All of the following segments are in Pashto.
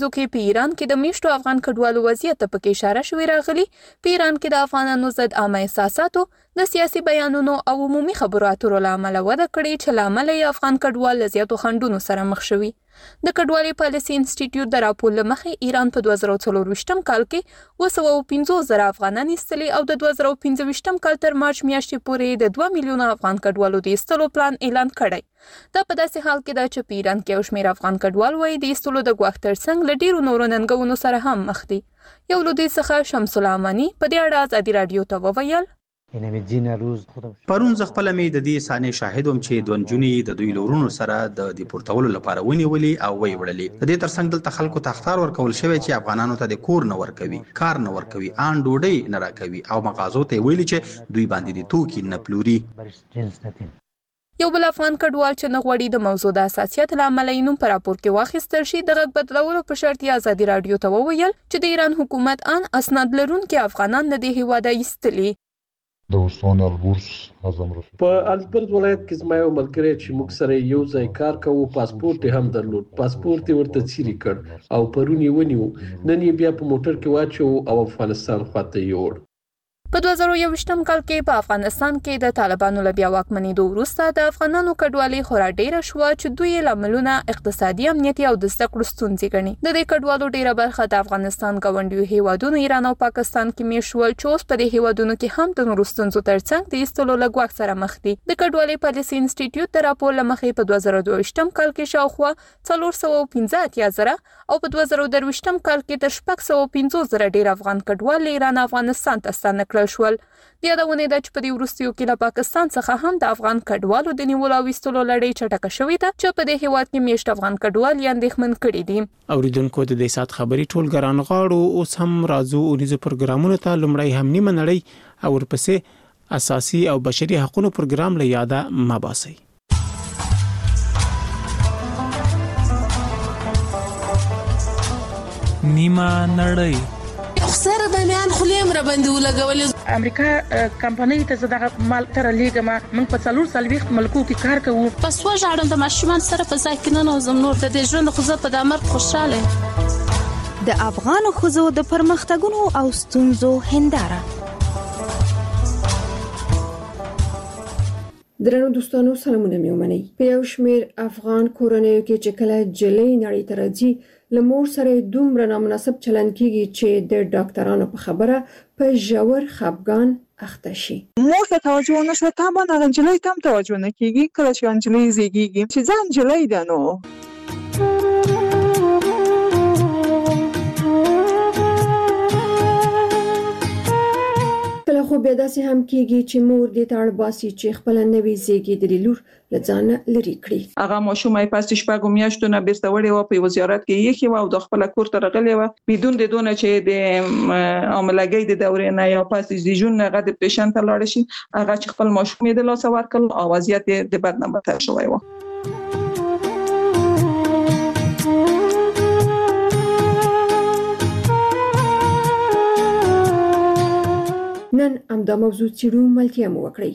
کې په ایران کې د میشتو افغان کډوالو وضعیت ته پکې اشاره شوې راغلي. په ایران کې د افغانانو ضد عامه احساساتو د سیاسي بیانونو او عمومي خبرو اترو له امله وده کړې چې له امله یې افغان کډوال له زیاتو خنډونو سره مخ شوي. د کډوالۍ پالیسي انسټیټیوټ د راپور له مخې ایران په 2024 کال کې 250,000 افغانان ایستلي او د 2025 کال تر مارچ میاشتې پورې د 2 میلیونه افغان کډوالو د ایستلو پلان اعلان کړی. دا په داسې حال کې ده چې په ایران کې یو شمېر افغان کډوال وایي د ایستلو د ګواښ ترڅنګ له ډېرو نورو ننګونو سره هم مخ دي. یو له دوی څخه شمس الاماني په دې اړه ازادي راډیو ته وویل پرون زه خپله مې د دې صحنې شاهد وم چې دوه نجونې د دوی له ورونو سره د دیپورتولو لپاره ونیولې او ویې وړلې. د دې ترڅنګ دلته خلکو ته اخطار ورکول شوی چې افغانانو ته د کور نه ورکوي، کار نه ورکوي، ان ډوډۍ نه راکوي او مغازو ته ویلي چې دوی باندې د توکي نه پلوري. یو بل افغان کډوال چې نه غواړي د موضوع د حساسیت له امله یې نوم په راپور کې واخیستل شي د غږ بدلولو په شرط یې ازادي راډیو ته وویل چې د ایران حکومت ان اسناد لرونکي افغانان له دې هیواده ایستلي. په البرز ولایت کې زما یو ملګری چې موږ سره یو ځای کار کوو پاسپورت یې هم درلود. پاسپورت یې ورته څیرې کړ او پرون یې ونیو. نن یې بیا په موټر کې واچو او افغانستان خواته یې وړ. په 2021 کال کې په افغانستان کې د طالبانو له بیا واکمنېدو وروسته د افغانانو کډوالۍ خورا ډېره شوه چې دوی یې لاملونه اقتصادي، امنیتي او د زده کړو ستونزې ګڼي. د دې کډوالو ډېره برخه د افغانستان ګاونډیو هیوادونو ایران او پاکستان کې میشت شول چې اوس په دې هیوادونو کې هم د نورو ستونزو ترڅنګ د ایستلو له ګواښ سره مخ دي. د کډوالۍ پالیسي انسټیټیوټ د راپور له مخې په 2022 کال کې شاوخوا 415,000 او په 2023 کال کې تر 650,000 ډېر افغان کډوال له ایران افغانستان ته ستانه کړل شول. د یادونې ده چې په دې وروستیو کې له پاکستان څخه هم د افغان کډوالو د نیولو او ایستلو لړۍ چټکه شوې ده چې په دې هیواد کې میشت افغان کډوال یې اندېښمن کړي دي. اوریدونکو د دې سات خبري ټول ګران غاړو اوس هم راځو اونیزو پروګرامونو ته. لومړی هم نیمه نړۍ او ورپسې اساسي او بشري حقوقو پروګرام له یاده مباسي. نیمه نړۍ سره د میان خلیم را باندې ولګولې. امریکا کمپنۍ ته زړه مال تر لېګم موږ په 4 ملکو کې کار کوو. پس وژاړم د ماشومان سره په ځای کې نه نوزم نور د دې ژوند خو زه په دمر خوشاله. د افغان خزو د پرمختګونو او ستونزو هنداره. درنو دوستانو سلامونه مې ومنئ. په یو شمېر افغان کورنیو کې چې کله جلۍ نړۍ ته راځي له مور سره دومره نامناسب چلند کیږي چې د ډاکټرانو په خبره په ژور خپګان اخته شي. مور ته توجه نشوه طبعا انجلۍ تم توجه نه کیږي. کله چې انجلۍ زیږیږي چې ځان انجلۍ ده نو کله خو بیا داسې هم کیږي چې مور دې ته اړ باسي چې خپل نوې زیږیدلې لور له ځانه لرې کړي. هغه ماشوم یې پاتې شپږ میاشتو نه بیرته وړي و په وزارت کې یې خو د خپل کور ته راغلی و بدون د دونه چې د عملګي د دورې نه یا پاتې د جون نه غد پیشنټ لاړ شي. هغه چې خپل ماشوم یې د لاس ورکړ او وضعیت د بد نه بدتر شوی و. نن همدا موضوع څیړو ملتیا مو وکړئ.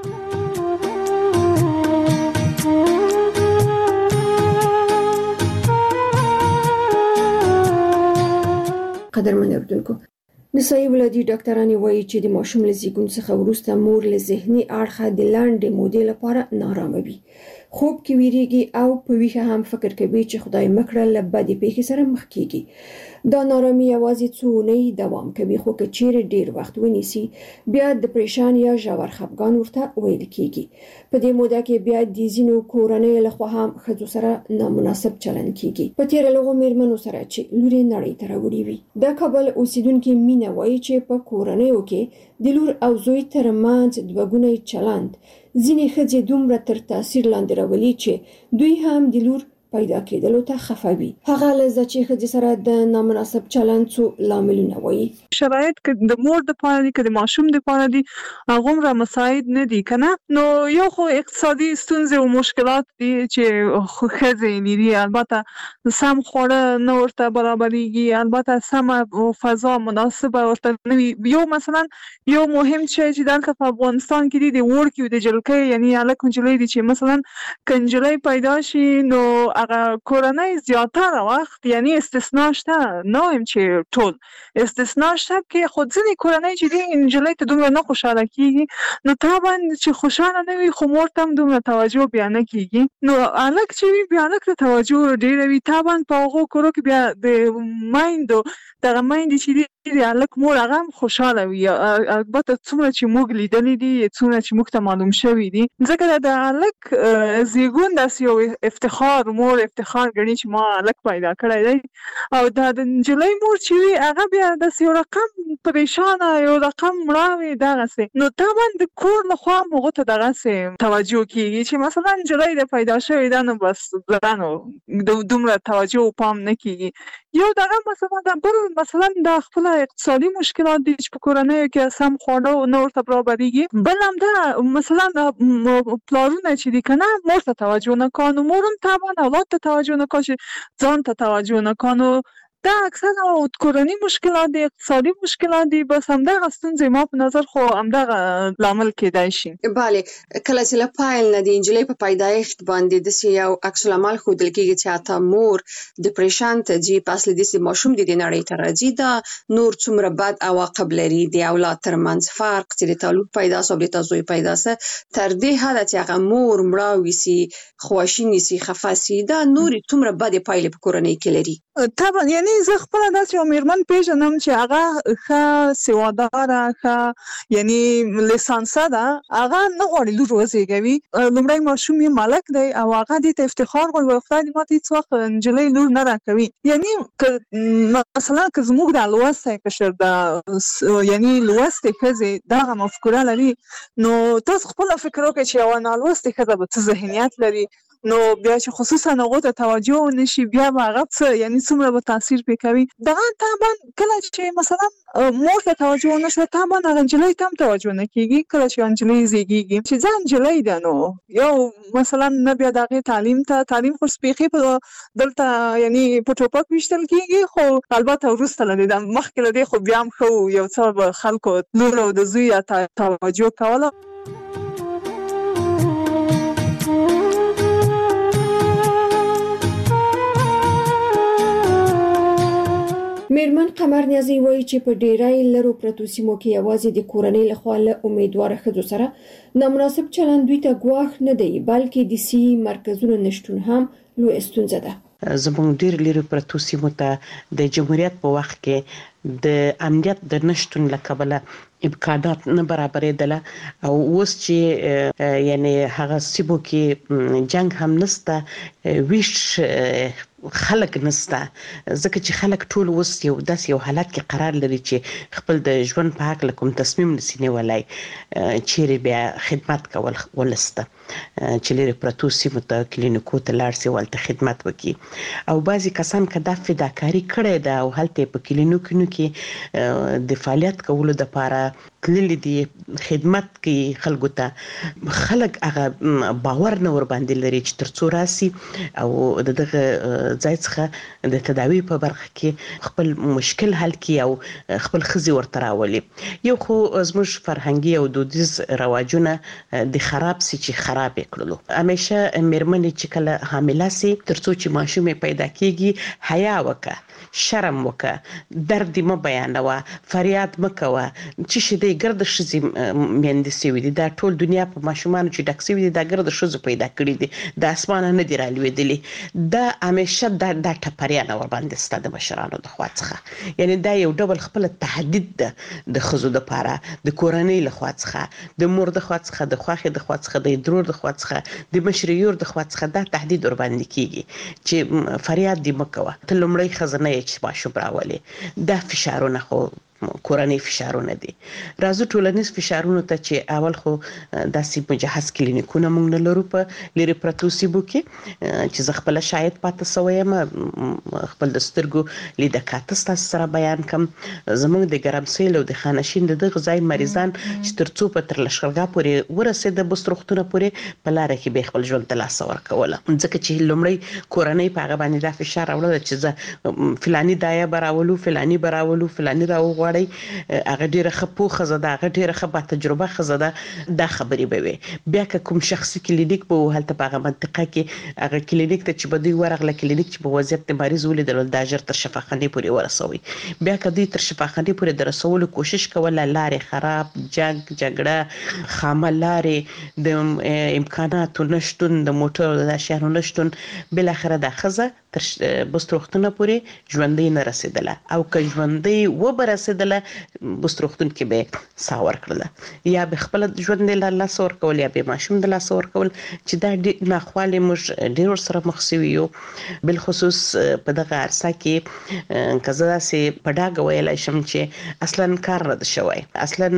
قدرمن اوریدونکو، نسایي ولادي ډاکټرانې وایي چې د ماشوم له زیږون څخه وروسته مور له ذهني اړخه د لنډې مودې لپاره نارامه وي. خوب کې ویریږي او په ویښه هم فکر کوي چې خدای مکړه له بدې پیښې سره مخ کیږي. دا نارامي یوازې څو اونۍ دوام کوي خو که چیرې ډیر وخت ونیسي بیا ډپریشن یا ژور خپګان ورته ویل کیږي. په دې موده کې بیا د ځینو کورنیو لخوا هم ښځو سره نامناسب چلند کیږي. په تیر لغو میرمنو سره چې لوري نړۍ ته راوړي وي. د کابل اوسیدونکو مینا وایي چې په کورنیو کې د لور او زوی ترمنځ دوګونی چلند ځینې ښځې دومره تر تاثیر لاندې راولي چې دوی هم د لور پیدا کېدلو ته خفوي. هغه لزه چې ښځې سره د نامناسب چلند څو لاملونه وایي. شرایط که د مور د پاره دي که د ماشوم د پاره دي هغومره مساعد نه دي کنه. نو یو خو اقتصادي ستونزې او مشکلات دي چې ښځې لري. البته سم خواړه نه ورته برابرېږي، البته سمه فضا مناسبه ورته نه وي. یو مثلا یو مهم شی چې دلته په افغانستان کې دي د وړکي او د جلکۍ یعنی هلک نجلۍ دي چې مثلا که نجلۍ پیدا شي نو هغه کورنۍ زیاتره وخت یعنی استثناء شته، نه وایم چې ټول استثناء شته کې خو ځینې کورنۍ چې دي نجلۍ ته دومره نه خوشحاله کېږي، نو طبعا چې خوشحاله نه وي خو مور ته هم دومره توجه بیا نه کېږي. نو هلک چې وي بیا هلک ته توجه ډېره وي. طبعا په هغو کورو کې بیا د میندو دغه میندې چې دي د هلک مور هغه هم خوشحاله وي. البته څومره چې موږ لیدلي دي، څومره چې موږ ته معلوم شوي دي، ځکه د هلک زیږون داسې یو افتخار، مور افتخار ګڼي چې ما هلک پیدا کړی دی. او دا د نجلۍ مور چې وي هغه بیا داسې یو رقم پریشانه، یو رقم مړاوې دغسې. نو طبعا د کور لخوا هم هغو ته دغسې توجه کېږي چې مثلا نجلۍ د پیدا شوې ده، نو بس نو دومره توجه و پام نه کېږي. یو دغه مثلا د بل مثلا د خپله اقتصادي مشکلات دي چې په کورنیو کې سم خواړه نه ورته برابرېږي. بل همدا مثلا پلارونه چې دي که نه مور ته توجه نه کوي، نو مور هم طبعا اولاد ته توجه نه کوي چې ځان ته توجه نه کوي. نو دا اکثر کورنی مشکلات دي، اقتصادي مشکلات دي. بس همدغه ستونزې ما په نظر خو همدغه لامل کېدای شي. بله، کله چې له پیل نه د نجلۍ په پیدایښت باندې داسې یو عکس العمل ښودل کېږي چې حتی مور ډپریشن ته ځي، په اصل داسې ماشوم د دې نړۍ ته راځي، دا نور څومره بد عواقب لري د اولاد ترمنځ فرق چې د تا لور پیدا سه او د تا زوی پیدا سه، تر دې حده چې هغه مور مړه وسي، خواشینې سي، خفه سي، دا نورې څومره بدې پایلې په کورنۍ کې لري. طبعا یعنی زه خپله داسې یو مېرمن پېژنم چې هغه ښه سواداره، ښه یعنی لیسانسه ده، هغه نه غواړي لور وزېږوي. لومړی ماشوم یې ملک دی او هغه دې ته افتخار غواړي، وایي خدای دې ماته هېڅ وخت نجلۍ لور نه راکوي. یعنی مثلا که زموږ د لوستی کشر د یعنی لوستې ښځې دغه مفکوره لري، نو تاسو خپله فکر وکړئ چې یوه نالوستې ښځه به څه ذهنیت لري. نو بیا چې خصوصا هغو ته توجه ونه شي، بیا به هغه څه یعنی څومره به تاثیر پرې کوي. دغه طبعا کله چې مثلا مور ته توجه ونه شوه، طبعا هغه نجلۍ ته هم توجه نه کېږي. کله چې نجلۍ زېږېږي چې ځه نجلۍ ده، نو یو مثلا نه بیا د هغې تعلیم خو سپېښې په دلته یعنی په ټوپک ویشتل کېږي، خو البته وروسته له دې مخکې له دې خو بیا هم ښه یو څه به خلکو لور او د زوی توجه کوله. میرمن قمر نیازی وایي چې په ډیری لرو پرتو سیمو کې یوازې د کورنۍ لخوا له امیدواره ښځو سره نامناسب چلند دوی ته ګواښ نه دی، بلکې د صحي مرکزونو نشتون هم لویه ستونزه ده. زموږ ډیر لرو پرتو سیمو ته د جمهوریت په وخت کې د امنیت د نشتون له کبله امکانات نه برابرېدله، او اوس چې یعنی هغه سیمو کې جنگ هم نسته، ویش خلک نسته، ځکه چې خلک ټول اوس یو حالت کې قرار لري چې خپل د ژوند په هکله کوم تصمیم نشي نیولی، چیرې بیا خدمت کول ولسته چې لرې پرتو سیمو ته کلینیکو ته لاړ شي، هلته خدمت وکړي. او بعضې کسان که دا فداکاري کړې ده او هلته په کلینیکونو کې د فعالیت کولو دپاره تللي دي، خدمت کوي خلکو ته، خلک هغه باور نه ورباندې لري چې تر څو راسي او د دغه ځای څخه د تداوی په برخه کې خپل مشکل حل کړي او خپل ښځې ورته راولي. یو خو زموږ فرهنګي او دودیز رواجونه د خراب سي چې خراب یې کړلو. همیشه مېرمنې چې کله حامله سي، تر څو چې ماشوم یې پیدا کېږي، حیا وکړه، شرم وکړه، درد دې مه بیانوه، فریاد مه کوه، چې شي دی ګرده ښځې میندې سوي دي، دا ټول دنیا په ماشومانو چې ډک سوي دي، دا ګرده ښځو پیدا کړي دي، د اسمانه نه دي رالوېدلي. دا همیشه دا ټپریانه ورباندې سته د مشرانو د خوا څخه. یعنی دا یو ډول خپله تهدید ده د ښځو دپاره، د کورنۍ له خوا څخه، د مور د خوا څخه، د خوښې د خوا څخه، د درور د خوا څخه، د مشرې یور د خوا څخه دا تهدید ورباندې کېږي چې فریاد دې مه کوه، ته لومړی ښځه نه یې چې ماشوم راولې. دا فشارونه خو کورنۍ فشارونه دي. راځو ټولنیز فشارونو ته چې اول خو داسې مجهز کلینیکونه موږ نه لرو په لرې پرتو سیمو کې، چې زه خپله شاید پاتې سوی یم، خپل د سترګو لیده کاته ستاسو سره بیان کړم. زموږ د ګرمسیل او د خانشین د دغه ځای مریضان چې تر څو په تر لښکرګاه پورې ورسېده بست روغتونه پورې، په لاره کې به خپل ژوند ته لاسه ورکوله، ځکه چې لومړی کورنۍ په هغه باندې دا فشار راوړله چې زه فلاني دایه به راولو، فلاني به راولو، فلاني راوغواړو، غواړي هغه ډیره خپو خزه ده، هغه ډیره خبره تجربه خزه ده، دا خبرې به وي. بیا که کوم شخصي کلینیک به هلته په هغه منطقه کې هغه کلینیک ته چې به دوی ورغله، کلینیک چې په وضعیت د مریض ولیدل دا ژر تر شفاخانې پورې ورسوي. بیا که دوی تر شفاخانې پورې د رسولو کوشش کوله، لارې خراب، جګړه، خامه لارې، د امکاناتو نشتون، د موټرو د شیانو نشتون، بالاخره دا ښځه تر بست روغتونه پورې ژوندۍ نه رسېدله. او که ژوندۍ وبه رسېدله بست روغتون کې به ساه ورکړله، یا به خپله ژوندۍ له لاسه ورکول یا به ماشوم د لاسه ورکول، چې دا ناخوالې موږ ډېر ورسره مخ سوي یو. بالخصوص په دغه عرصه کې که زه داسې په ډاګه ویلی شم چې اصلا کار نه ده شوی، اصلا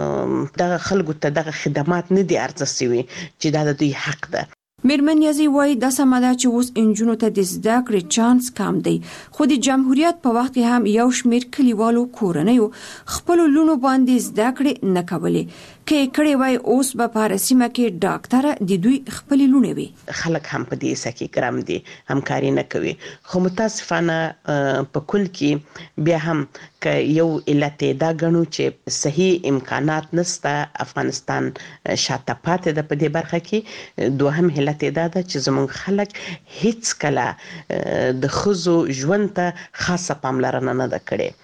دغه خلکو ته دغه خدمات نه دي عرضه سوي چې دا د دوی حق ده. میرمن یازی وایي دا سمه ده چې اوس انجونو ته د زده کړې چانس کم دی، خو د جمهوریت په وخت کې هم یو شمېر کلیوالو کورنیو خپلو لوڼو باندې زده کړې نه کولې. که یې کړې وای اوس به په هره سیمه کې ډاکټره د دوی خپلې لوڼې وي. خلک هم په دې حصه کې ګرم دي، همکاري نه کوي. خو متاسفانه په کل کې بیا هم که یو علت دا ګڼو چې صحیح امکانات نسته، افغانستان شاته پاتې ده په دې برخه کې. دوهم علت دا ده چې زموږ خلک هیڅ کله د ښځو ژوند ته خاصه پاملرنه نه ده کړې.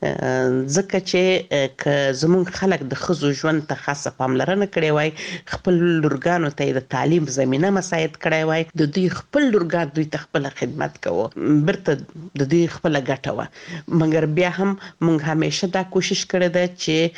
ځکه چې که زموږ خلک د ښځو ژوند ته خاصه پاملرنه کړې وای، خپل لورګانو ته د تعلیم زمینه مساعد کړی وای، د دوی خپل لورګان دوی ته خپله خدمت کوو، برته د دوی خپله ګټه وه. مګر بیا هم موږ همیشه دا کوشش کړې ده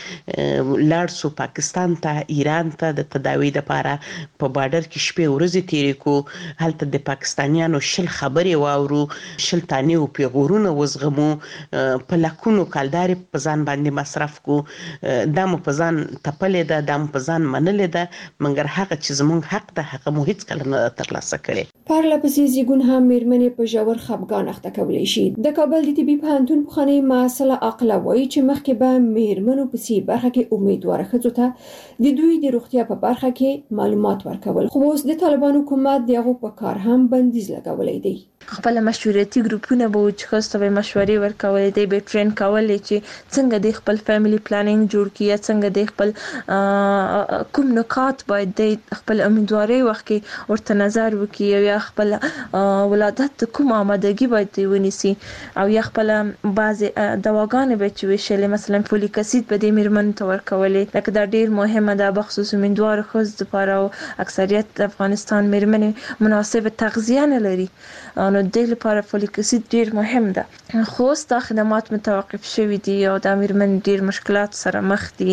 چې لاړ سو پاکستان ته، ایران ته د تداوی دپاره په بارډر کې شپې ورځې تېرې کړو، هلته د پاکستانیانو 20 خبرې واورو، 20 تانې او پیغورونه وزغمو، په لکونو کالدارې په ځان باندې مصرف کو. دا مو په ځان تپلې ده، دا مو په ځان منلې ده، مګر هغه چې زموږ حق ده هغه مو هیڅکله نه ترلاسه کړی. پرله پسې زیږون هم میرمنې په ژور خفګان اخته کولی شي. د کابل د طبي پوهنتون پخوانۍ محصله عاقله وایي چې مخکې به میرمنو په سي برخه کې امیدواره ښځو ته د دوی د روغتیا په برخه کې معلومات ورکول، خو اوس د طالبانو حکومت د هغو په کار هم بندیز لګولی دی. خپل مشورتي ګروپونه به چې ښځو ته مشورې ورکولې، دی به ټرین کولې چې څنګه د خپل فیملی پلانینګ جوړ کړي، یا څنګه د خپل کوم نکات باید د خپل امیدوارۍ وخت کې ورته نظر وکړي، یا خپل ولادت ته کوم آمادګي باید ونیسي، او یا خپل بعضې دواګانې به چې ویشلې، مثلا فولیک اسید به د میرمنو ته ورکولې، لکه دا ډېر مهمه ده بخصوص امیدوارو ښځو دپاره. او اکثریت د افغانستان میرمنې مناسب تغذیه نه لري، نو د دې لپاره فولیک اسید ډېر مهم ده. خو اوس دا خدمات متوقف شوي دي او دا میرمنې ډېر مشکلات سره مخ دي،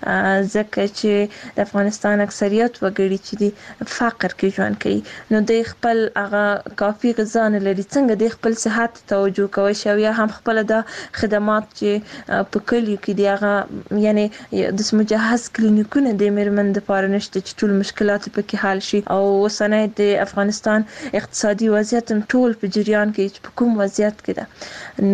ځکه چې د افغانستان اکثریت وګړي چې دي فقر کې ژوند کوي، نو د خپل هغه کافي غذا نه لري. څنګه د خپل صحت توجه کوي شي، یا هم خپل د خدمات چې په کلیو کې دی هغه یعنی د مجهز کلینیکونه د میرمنو لپاره نشته چې ټول مشکلات پکې حل شي. او اوسنی د افغانستان اقتصادي وضعیت ټول په جریان کې چې په کوم وضعیت کې ده،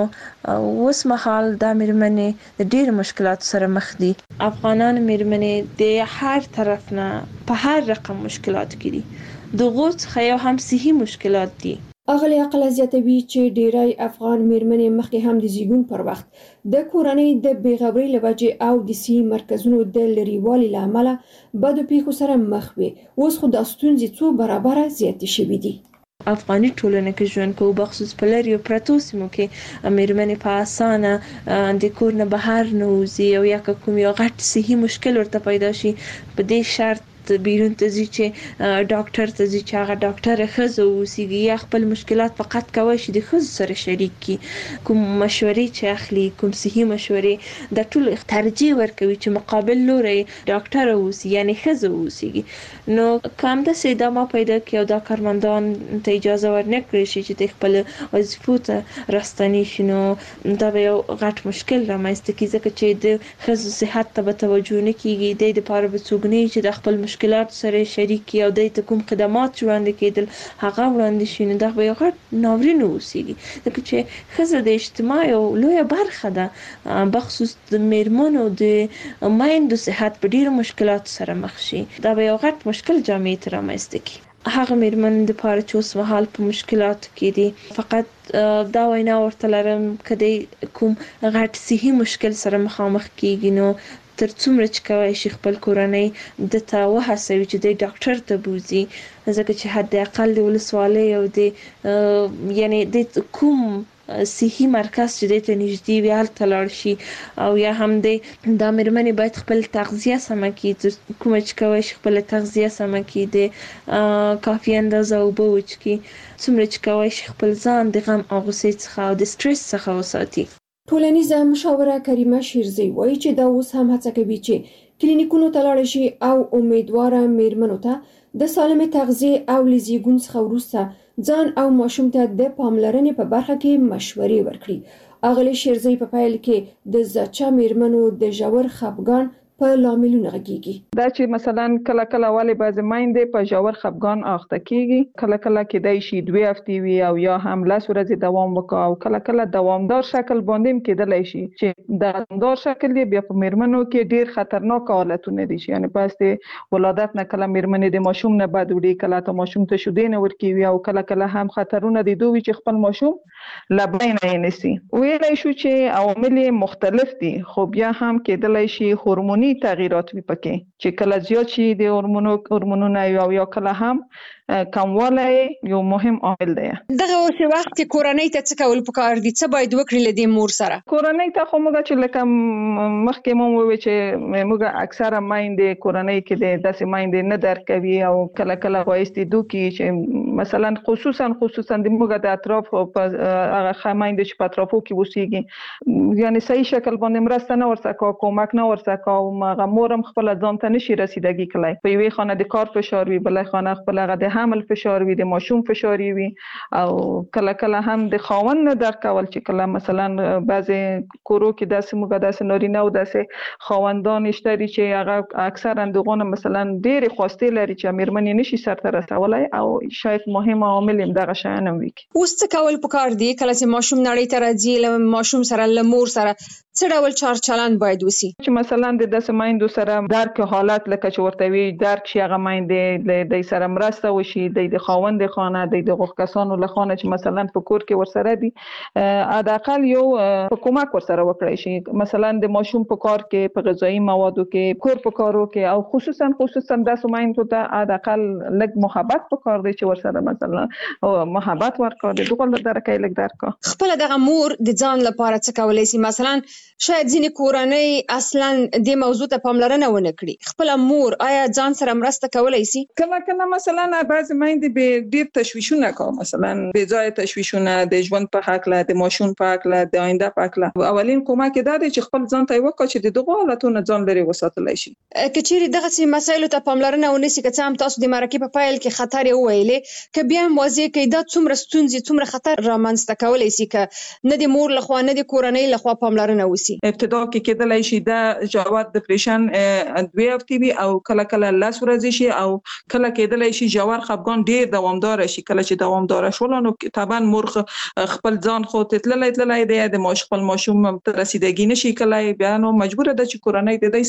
نو اوس مهال دا میرمنې د ډېر مشکلات سره مخ دي. افغانان میرمنې د هر طرف نه په هر رقم مشکلات کې دي، د غوڅ خیا هم صحي مشکلات دي. اغلی عقل زیاتوي چې ډیری افغان میرمنې مخکې هم د زیږون پر وخت د کورنۍ د بیغبرۍ له وجې او د صحي مرکزونو د لرېوالي له امله بدو پیښو سره مخ وي. اوس خو دا ستونزې څو برابره زیاتې شوي دي. افغاني ټولنه کې ژوند کوو، بخصوص په لرې او پرتو سیمو کې میرمنې په اسانه د کور نه بهر نه وځي، او یا که کوم یو غټ صحي مشکل ورته پیدا شي، په دې شرط بیرون ته ځي چې ډاکټر ته ځي چې هغه ډاکټره ښځه اوسیږي، یا خپل مشکلات فقط کوي چې د ښځو سره شریک کړي. کوم مشورې چې اخلي، کوم صحي مشورې، د ټول ترجیح ورکوي چې مقابل لوري ډاکټره اوسي یعنی ښځه اوسیږي. نو کوم د سیدامه پیدا کې او دا کارمندان ته اجازه ورنکړي شي چې د خپل وظیفو ته راستنی شي، نو دا به یو غټ مشکل رامنځته کړي، ځکه چې د ښځو صحت ته به توجه نه کیږي، د لپاره به څوک نه چې د خپل مشکلات سره شریک یا د ته کوم خدمات وړاندې کېدل هغه وړاندې شي، نو دا به یو غټ ناورین اوسېږي. ځکه چې ښځه د اجتماع یو لویه برخه ده، بخصوص د میرمنو د میندو صحت په ډېرو مشکلاتو سره مخ شي، دا به یو غټ مشکل جامعې ته رامنځته کړي. هغه میرمن د پاره چې اوس مهال په مشکلات کې دي فقط دا وینا ورته لرم کدی کوم غټ صحي مشکل سره مخامخ کیږي نو تر څومره چې کوي شي خپل کورنۍ د تا وهڅوي چې د ډاکټر ته بوزي ځکه چې حد اقل د ولسوالۍ او د یعنی د کوم صحي مرکز چې د ته نږدې وي هلته لاړ شي او یا هم د میرمنې باید خپل تغذیه سمه کړي کوم چې کوي خپل تغذیه سمه کړي د کافي اندازه اوبه وڅښي څومره چې کوي خپل ځان د غم او غوسې څخه او د سټرس څخه وساتي. ټولنیزه مشاوره کریمه شیرزی وایي چې دا اوس هم هڅه کوي چې کلینیکونو ته لاړ شي او امیدواره میرمنو ته د سالمې تغذیه او لزیګون څخه وروسته ځان او ماشوم ته د پاملرنې په برخه کې مشورې ورکړي. اغلی شیرزی په پیل کې د زچا میرمنو د ژور خپګان په لاملونو غږیږي. دا چې مثلا کله کله والی بعض مایندې په ژور خپګان اخته کیږي کله کله کېدای شي 2 هفتې وي او یا هم 10 ورځې دوام وکړي او کله کله دوامدار شکل باندې کېدلای شي چې د دوامدار شکل بیا په میرمنو کې ډیر خطرناک حالتونه دي یعنی پس د ولادت نه کله میرمنې د ماشوم نه بد وړي کله ته ماشوم ته شیدې نه ورکوي او کله کله هم خطرونه دي دوی چې خپل ماشوم لبین نه نسی ویلای شو چې عوامل مختلف دي خو بیا هم کېدلای شي هورموني تغییرات وي پکې چې کله زیات شي د هورمونونو یا کله هم کموالی یو مهم عامل دی. دغه اوس وخت کې کورنۍ ته څه کول پکار دي څه باید وکړي لدی مور سره کورنۍ ته خو موږ چې لکه مخکې مو وی چې موږ اکثره مایندې کورنۍ کې د داسې مایندې نه درک کوي او کله کله وایستي دوی چې مثلا خصوصا د موږ د اطراف په هغه خمایندې چې په اطرافو کې وسیږي یعنی صحیح شکل باندې مرسته نه ورسکه کومک نه ورسکه او هغه مورم خپل ځان ته نشي رسیدګي کولای په یوې خانه د کار فشار وي بلې خانه خپل هغه د حمل فشار وي د ماشوم فشار وي او کله کله هم د خاوند نه درک کول چې کله مثلا بعضی کورو کې داسې موږ داسې نارینه او داسې خاوندان شته چې هغه اکثرا دغه مثلا ډېر خواسته لري چې میرمنې نشي سرته رسولای او شاید مهم عامل هم دغه شان هم وي. اوس څه کول پکار دي کله چې ماشوم نړۍ ته راځي له ماشوم سره له مور سره څه ډول چار چلند باید وسی چې مثلا د داسې مایندو سره درک حالت لکه چې ورته وی درک شي هغه مایندې د سره مرسته وشي د خاوند خانه د غوښکسانو له خانه چې مثلا په کور کې ورسره دي حداقل یو په کومک ورسره وکړي شي مثلا د ماشوم په کار کې په غذایی موادو کې کور په کارو کې او خصوصا داسې مایندو ته حداقل لږ محبت په کار دی چې ورسره مثلا محبت ورکړي دغه درکې لږ درک خپل دغه مور د ځان لپاره څه کولای شي مثلا شاید ځینې کورنۍ اصلا د موضوع ته پاملرنه ونه کړي خپل مور آیا ځان سره مرسته کولای شي کله مثلا بعض مایندې به ډیر تشویشونه کوي مثلا به ځای تشویشونه د ژوند په حق له د ماشوم په حق له د آینده په حق له اولین کومک دا دی چې خپل ځان ته وکړي چې دغه حالتونو ځان لري وساتلای شي کچېری دغه سي مسایلو ته پاملرنه ونیسي که هم تاسو د مرکه په فایل کې خطر ویلې ک بیا موضوع کې دا څومره ستونزې څومره خطر رامنځته کولای شي ک نه د مور لخوا نه د کورنۍ لخوا پاملرنه وسی ابتدا کې کېدلای شي دا جواد ډیپریشن 2 هفتې وي او کله کله 10 ورځې شي او کله کېدلای شي جوار خپګان ډیر دوامدار شي کله چې دوامدار شول نو طبعا مور خپل ځان خو تللای دی د خپل ماشوم ته رسیدګي نشي کولای بیا نو مجبور ده چې کورنۍ د دې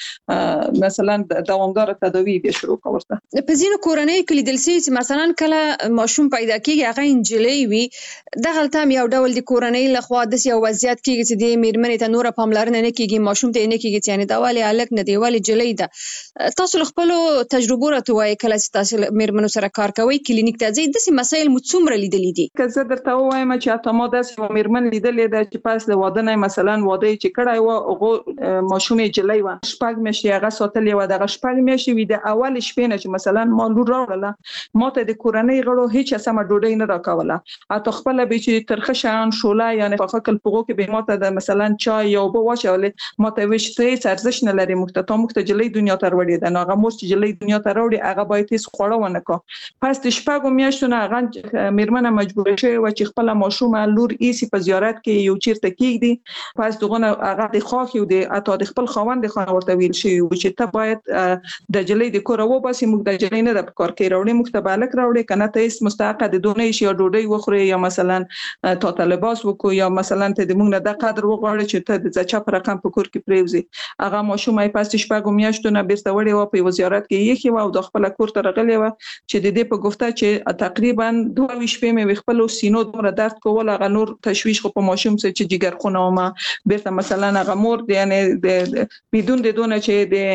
سره مثلا دوامدار تداوی به شروع کړي په ځینو کورنۍ کې لیدل شي چې مثلا کله ماشوم پیدا کیږي هغه انجلۍ وي دغه تام یو ډول د کورنۍ لخوا د یو وضعیت کېږي چې د میرمنې ته نور پاملرنه نه کیږي ماشوم ته نه کیږي یعنی دا والی الک نه دی والی جلۍ ده تاسو خپل تجربه راته وایي کله چې تاسو میرمنو سره کار کوي کلینیک ته ځي د مسایل مو څومره لیدلې دي که زه درته وایم چې اته ما داسې میرمن لیدلې ده چې پاس له واده نه مثلا واده چې کړای و هغه ماشوم جلۍ و شپږ میاشتې هغه ساتلې و دغه شپږ میاشتې وي د اول شپې نه چې مثلا ما لور راوړله ما ته د کورنۍ غړو هیڅ سم ډوډۍ نه راکوله اته خپل به چې ترخه شان شوله یعنی په خپل پغو کې به ما ته د مثلا چای یو به واچولې ما ته وشته ارزش نه لري مخته جلۍ دنیا ته وروړي دا هغه مور چې جلۍ دنیا ته وروړي هغه باید هیڅ خوړه ونه کو پس د شپږو میاشتو نه هغه میرمنه مجبور شوه و چې خپل ماشوم لور ایسی په زیارت کې یو چیرته کېږي پس دغه هغه د خاخ یو د اته د خپل خوند خانه ورته ویل شي چې ته باید د جلۍ د کور و باسي موږ د جلۍ نه د کار کې راوړي مختبالک راوړي کنه ته هیڅ مستحق د دونې شي ډوډۍ وخوري یا مثلا تا لباس وکړو یا مثلا ته د موږ نه د قدر وغواړي چې چې ته د ځچا پر رقم په کور کې پریوزي هغه ماشوم یې پاس شپږ میاشتو نه بیرته وړي و په وزارت کې یې و او د خپل کور ته راغلی و چې د دې په گفته چې تقریبا 2 شپې مې خپل سینو دومره درد کول هغه نور تشویش خو په ماشوم سره چې جګر خونه او ما بیرته مثلا هغه مور یعنی د بدون د دونه چې د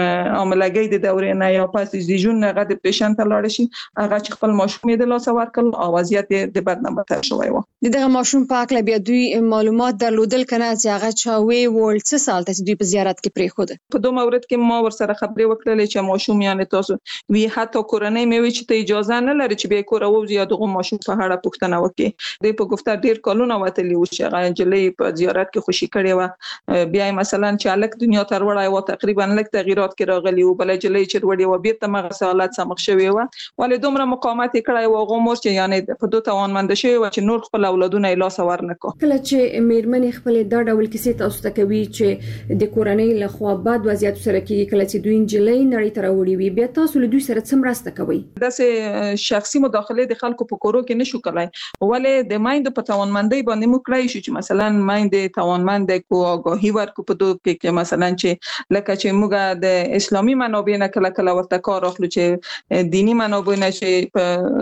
عملګي د دورې نه یا پاس د جون هغه د پیشنټ لاړ شي هغه چې خپل ماشوم د لاس ورکل او وضعیت د بدنامه ته شوی و دغه ماشوم په اړه بیا دوی معلومات درلودل کنه چې هغه چا وی ول څه سال ته دوی په زیارت کې پرې خود په دوه مورد کې ما ورسره خبرې وکړلې چې ماشوم یعنی تاسو وی حتی کورنۍ مې وی چې ته اجازه نه لري چې به کور او زیاده ماشوم په اړه پوښتنه وکړي د په گفته ډیر کلونه وتلی و چې هغه جلې په زیارت کې خوشي کړي و بیا مثلا چې الک دنیا تر وړای و تقریبا لک تغیرات کې راغلی و بل جلې چې وړي و بیرته مغه سوالات سمخ شوی و ولې دومره مقاومت کړای و غومور چې یعنی په دوه توانمند شوی و چې نور خپل اولادونه لاس ور نه کو کله چې میرمنې خپل دا ډول کیسې تاسو ته کوي چې د کورنۍ له خوا بد وضعیت سره کې کله چې دوی انجلۍ نړۍ ته راوړي وي بیا تاسو له دوی سره څه مرسته کوي داسې شخصي مداخله د خلکو په کورو کې نشو کولای ولې د مایند په توانمندۍ باندې مو کړی شو چې مثلا مایند توانمند کو آگاهی ورکو په دوه کې مثلا چې لکه چې موږ د اسلامي منابع نه کله ورته کار اخلو چې دینی منابع نه چې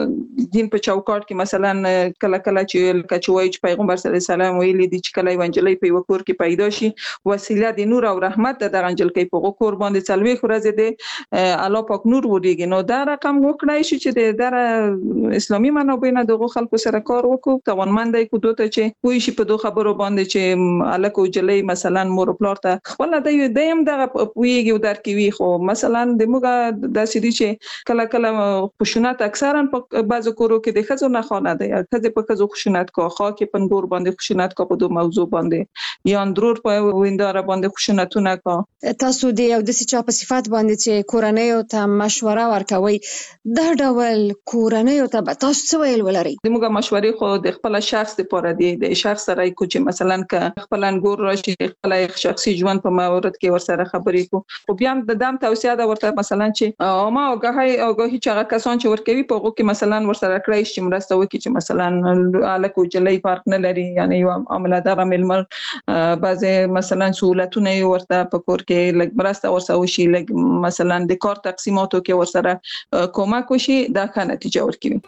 په دین په چوکاټ کې مثلا کله چې لکه چې وایي چې پیغمبر صلی الله علیه وسلم ویلي دي چې کله انجلۍ په وکور کې پیدا شي وسیله د نور او رحمت د انجلۍ په کور باندې څلوي خورزه دي الله پاک نور وريږي نو دا رقم وکړای شي چې د اسلامي منابع نه دغه خلکو سره کار وکړو توانمندای کو دوته چې وایي شي په دوه خبرو باندې چې الکو جلې مثلا مور پلار ته خپل د دیم دغه ویږي او درکوي خو مثلا د موږ د سړي چې کله خشونت اکثرا په بعضو کورو کې د خزو نه خانه ده یا خزه په خزو خشونت کو خو کې پنګور باندې خشونت کو په دوه موضوع باندې یا اندرور په وینداره باندې خشونتونه کو تاسو د یو د چا په صفات باندې چې کورنۍ او ته مشوره ورکوي دا ډول کورنۍ او ته تاسو څه ویل ولري د موږ مشورې خو د خپل شخص لپاره دی د شخص سره کو چې مثلا ک خپل انګور راشي خپل شخصي ژوند په مورد کې ورسره خبرې کو خو بیا د دام توصیه دا ورته مثلا چې ما اوګه چې هغه کسان چې ورکوي په هغه کې مثلا ورسره کړی چې مرسته وکړي چې مثلا الکو جلې فرق نه لري یعنی یو عملدار ململ بعضی مثلا سہولتونه ورته په کور کې لګ مرسته ورسره وشي لګ مثلا د کار تقسیماتو کې ورسره کومک وشي دا ښه نتیجه ورکوي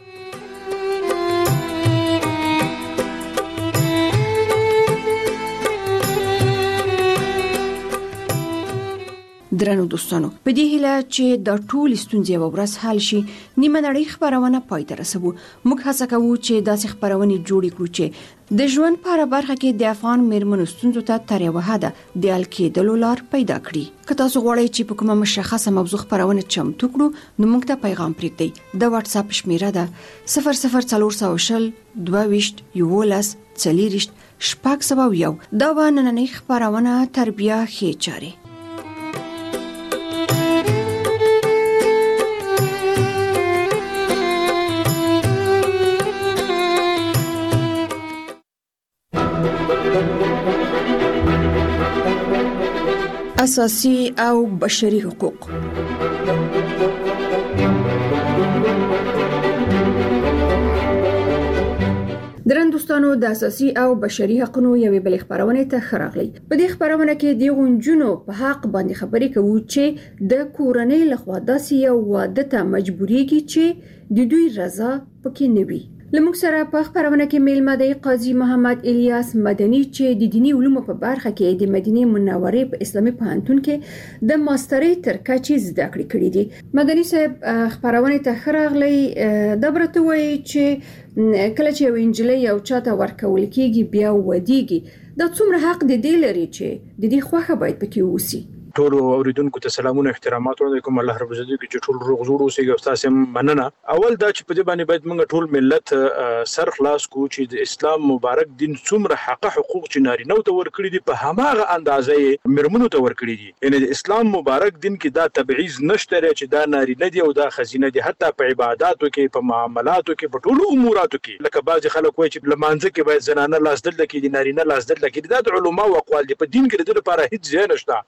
درنو دوستانو په دې هیله چې د ټول ستونزې ورځ حل شي نیمه نړۍ خبرونه پای ته رسوو موږ هڅه کوو چې داسې خبرونه جوړ کړو چې د ژوند په اړه برخه کې د افغان میرمنو ستونزو ته تر یو حده د حل کېدلو لار پیدا کړي که تاسو غواړئ چې په کومه مشخصه موضوع خبرونه چمتو کړو نو موږ ته پیغام پرېږدئ د واتس اپ شمیره ده 00420 22 11 40 شپږ دا و نننۍ خبرونه تربیه ښې چارې اساسي او بشري حقوق درن دوستانو د اساسي او بشري حقوقو یوې بل خبرونه ته خراغلی په دې خبرونه کې د غونجونو په حق باندې خبرې کوو چې د کورنۍ لخوا داسې یو واده ته مجبوريږي چې د دوی رضا پکې نه وي لمک سره په خبرونه کې میلمه دی قاضي محمد الیاس مدني چې د دینی علومو په برخه کې د مدینه منورې په اسلامي پوهنتون کې د ماسترۍ تر کچې زده کړې کړې دي مدني صاحب خبرونه ته خراغلی د برته وایي چې کله چې یو انجلۍ یو چاته ورکول کېږي بیا ودیږي دا څومره حق د دې لري چې د دې خوخه باید پکې وسی ټول اوریدونکو ته سلامونه احترامات وړاندې الله رب عزت کې ټول روغ جوړ اوسئ او تاسو مننه اول دا چې په دې باندې باید موږ ټول ملت سر خلاص کو چې د اسلام مبارک دین څومره حقوق چې نارینه ته ورکړي دي په هماغه اندازې مرمنو ته ورکړي دي یعنی د اسلام مبارک دین کې دا تبعیض نشته چې دا نارینه دي او دا خزینه دي حتی په عبادتو کې په معاملاتو کې په ټولو اموراتو کې لکه بعض خلک وایي چې لمانځه کې باید زنانه لاس دل کې دي نارینه لاس دل کې دي دا د علماو اقوال دي په دین کې د لپاره هیڅ ځای نشته یعنی حتی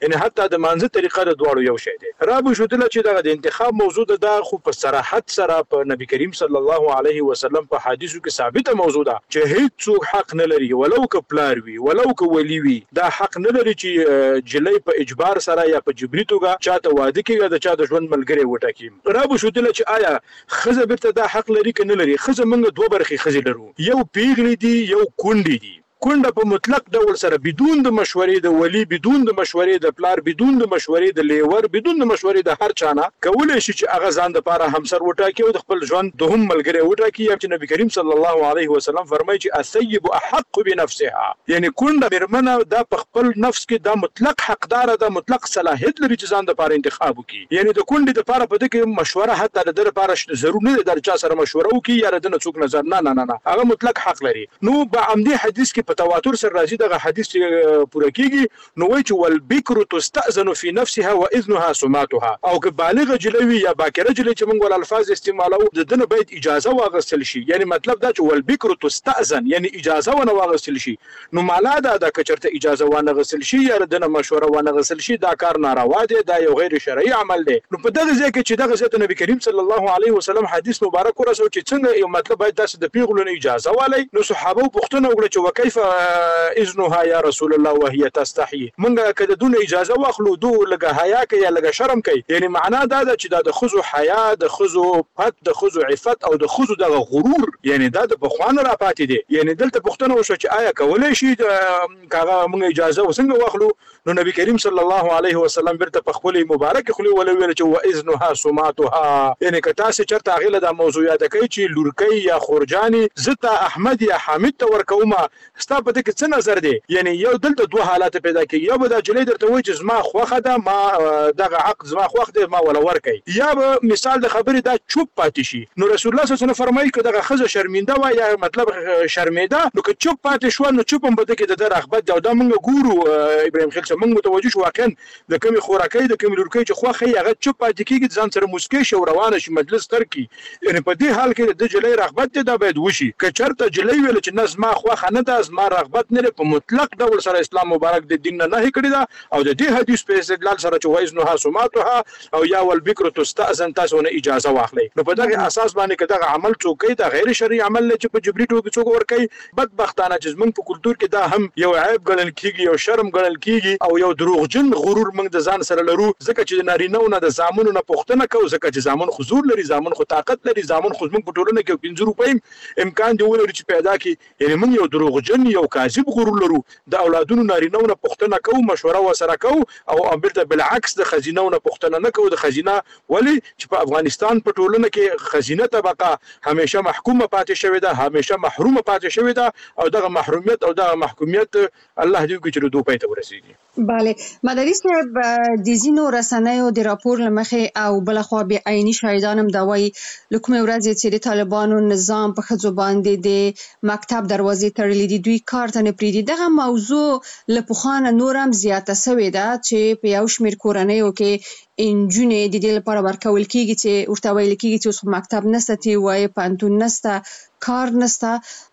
د مانځه طریقه د دواړو یو شی دی. را به شودله چې دغه د انتخاب موضوع ده خو په صراحت سره په نبی کریم صلی الله علیه وسلم په حدیثو کې ثابته موضوع ده چې هیڅ څوک حق نه لري ولو که پلار وي ولو که ولی وي دا حق نه لري چې جلۍ په اجبار سره یا په جبري توګه چاته واده کیږي د چا د ژوند ملګری وټاکي. را به شودله چې آیا خزه بیرته دا حق لري که نه لري. خزه موږ دوه برخې خزه لرو، یو پیغلې دي یو کونډې دي. کونډه په مطلق ډول سره بدون د مشورې د ولی، بدون د مشورې د پلار، بدون د مشورې د لیور، بدون د مشورې د هر چانه کولای شي چې هغه ځان د پاره همسر وټاکي او د خپل ژوند د هم ملګری وټاکي. چې نبی کریم صلی الله علیه وسلم فرمایي چې الثيب احق بنفسها، یعنی کونډه میرمنه دا په خپل نفس کې دا مطلق حقدار ده، مطلق صلاحیت لري چې ځان د پاره انتخاب وکړي. یعنی د کونډې د پاره په دې کې مشوره حتی د لپاره ضروري نه ده چې سره مشوره وکړي یا د څوک نظر نه هغه مطلق حق لري. نو په عمدي حدیث کې په تواتر سره راځي دغه حدیث پوره کیږي. نو وایي چې والبکر تستأذن في نفسها واذنها سماتها، او که بالغه جلوي یا باکره جلوي چې موږ ول الفاظ استعمالو د دنه باید اجازه واغستل شي. یعنی مطلب دا چې والبکر تستأذن یعنی اجازه ونه واغستل شي. نو معنا دا د کچرته اجازه ونه غسل شي یا دنه مشوره ونه غسل شي دا کار ناروا دی، دا یو غیر شرعي عمل دی. نو په دغه ځای کې چې دغه ځای نبی کریم صلی الله علیه وسلم حدیث مبارک ورسو چې څنګه یو مطلب باید تاسو د پیغلو اجازه والی. نو صحابه پوښتنه وکړه چې وکيف اذنها یا رسول الله وهي تستحي، منګه کده دون اجازه واخلو دو لګه حیا کوي یا لګه شرم کوي. یعنی معنا دا ده چې د خزو حیا، د خزو پد، د خزو عفت او د خزو د غرور یعنی دا د بخوان را پاتې دي. یعنی دلته پوښتنه وشو چې آیا کولای شي کاغه موږ اجازه وسنګ واخلو. نو نبی کریم صلی الله علیه وسلم برته په خپل مبارک خلی ولې ویل چې واذنها سماتها، یعنی که تاسو چرته غیله د موضوعات کوي چې لورکۍ یا خورجانی زتا احمد یا حامد ته ورکوما ستا په دې کې څه نظر دی. یعنی یو دلته دوه حالات پیدا کیږي، یا به د جلې درته وایي چې زما خوخه ده ما دغه عقد زما خوخ دی ما ولا ورکي، یا به مثال د خبرې دا چوپ پاتې شي. نو رسول الله صلی الله علیه وسلم فرمایي چې دغه خزه شرمنده وای یا مطلب شرمېده نو که چوپ پاتې شو نو چوپ هم بده کې د رغبت دا موږ ګورو ابراهیم خلیل موږ متوجه شو واقعا د کمی خوراکۍ د کمی لورکۍ چې خوخه هغه چوپ پاتې کیږي ځان سره مسکی شو روانه شي مجلس تر کی. یعنی په دې حال کې د جلې رغبت دا باید وشي. که چرته جلې ویل چې نظم خوخه نه ده زما رغبت نه په مطلق ډول سره اسلام مبارک د دین نه کړی دا او د دې حدیث په استدلال سره چې وایزنها سماتها او یا والبکر تستأذن تاسو نه اجازه واخلي. نو په دغه اساس باندې کدا عمل څوکۍ دا غیر شرعي عمل نه چې په جبري ټوګه څوک ور کوي. بدبختانه چې موږ په کلچر کې دا هم یو عیب ګڼل کیږي، یو شرم ګڼل کیږي او یو دروغجن غرور موږ د ځان سره لرو. ځکه چې نارینهونه د زامنو نه پوښتنه کوي، ځکه چې زامن حضور لري، زامن خو طاقت لري، زامن خو موږ په ټولنه کې 50 روپۍ امکان دی ولري چې پیدا کی. یعنی موږ یو دروغجن یو کاذب غرور لرو. د اولادونو نارینهونه پوښتنه کوو، مشوره وسره کوو او امبرته بالعکس د خزینهونه پوښتنه نه کوو. د خزینه ولی چې په افغانستان په ټولنه کې خزینه طبقه همیشه محکومه پاتې شوې ده، همیشه محرومه پاتې شوې ده او دغه محرومیت او دغه محکومیت الله دې وکړي چې دوی پاتې ورسیږي. بله مدري صاحب د زینو رسنیو د راپور لمخې او بلخوا به عیني شاهدان هم دا وایي لکه ورځ چې د طالبانو نظام په خځو باندې د مکتب دروازې تړلې دي، دوی کار ته نه پریږدي. دغه موضوع له پخوانه نور هم زیاته شوې ده چې په یو شمېر کورنیو کې انجونې د دې لپاره ورکول کیږي چې ورته ویل کیږي چې اوس مکتب نشته، تی وایي پانتون نشته، کار نشته.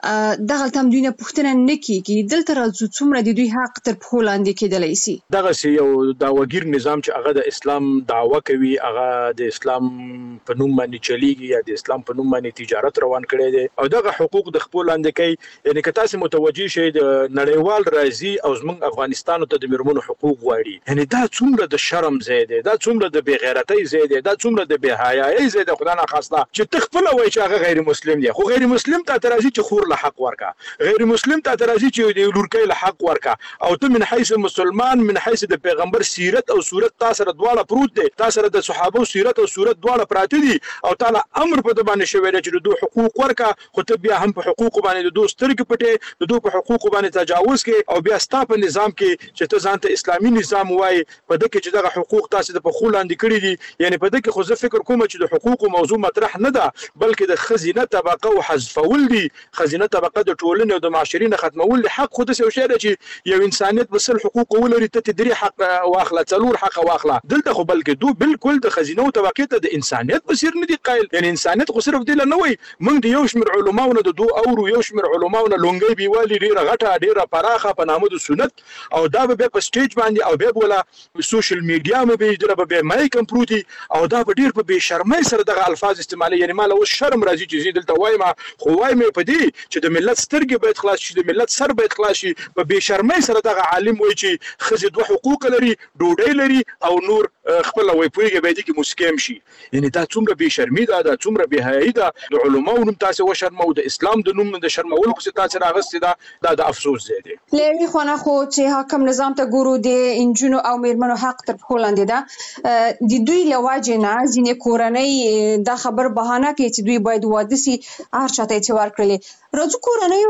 دغه تم دوی نه پوښتنه نه کیږي. دلته راځو څومره د دوی حق تر پښو لاندې کېدلی شي. دغه یو داوګیر نظام چې هغه د اسلام دعوه کوي، هغه د اسلام په نوم باندې چلیږي یا د اسلام په نوم باندې تجارت روان کړي دي او دغه حقوق د خپل لاندې کوي. یعنی که تاسو متوجي شئ د نړیوال راځي او زمونږ افغانستان ته د میرمنو حقوق غواړي، یعنی دا څومره د شرم ځای دی، دا څومره د بې غیرتۍ ځای دی، دا څومره د بې حیايۍ ځای دی. خدای نه خواسته چې ته خپل وایي چې هغه غیر مسلم دی، خو غیر مسلم ته ترازی چې خور له حق ورکا، غیر مسلم ته ترازی چې د لورکۍ له حق ورکا او ته من حیث مسلمان من حیث د پیغمبر سیرت او صورت تاسو سره دواړه پروت دي، تاسو سره د صحابه سیرت او صورت دواړه پراته دي او تعالی امر په د باندې شوی چې دوی حقوق ورکا، خو ته بیا هم په حقوق باندې د دوی سترګې پټې د دوی په حقوق باندې تجاوز کې او بیا ستا په نظام کې چې ته ځان ته اسلامي نظام وای په دغه کې چې دغه حقوق تاسو د په خو حقوقو لاندې کړي دي. یعنی په دې کې خو زه فکر کوم چې د حقوقو موضوع مطرح نه ده بلکې د خزینه طبقه او حذفول دي. خزینه طبقه د ټولنې او د معاشري نه ختمول دي. حق خو د یو شی دی چې یو انسانیت بسل حقوق ولري ته تدري حق واخله څلور حق واخله دلته خو بلکې دو بالکل د خزینه او طبقه ته د انسانیت بصیر نه دي قائل. یعنی انسانیت خو صرف دی نه وي موږ د یو شمېر علماونو د دو اورو یو شمېر علماونو لونګي بیوالي ډیره غټه ډیره پراخه په نامه د سنت او دا به په سټیج باندې او به ولا سوشل میډیا مې به دغه به مایک پروتي او دا به ډیر په بے شرمۍ سره دغه الفاظ استعمالي. یعنی مال اوس شرم راځي چې دلته وایم خو وایم په دې چې د ملت سترګې باید خلاص شي د ملت سر باید خلاص شي. په بے شرمۍ سره دغه عالم وایي چې خزې دوه حقوق لري ډوډۍ لري او نور خپل وای پویږي باید کې مسکم شي. یعنی دا څومره بے شرمي ده دا څومره بے حیايي ده. د علماو نوم تاسو وشرمو د اسلام د نوم د شرمولو څخه تاسو راغستې ده دا د افسوس ځای دی. لری خو نه خو چې حکم نظام ته ګورو د انجونو او میرمنو حق تر پښو لاندې ده. د دوی لواجه نه ځینې کورنۍ دا خبر بهانه کوي چې دوی باید واده سي هر چاته چې ورکړي. راځو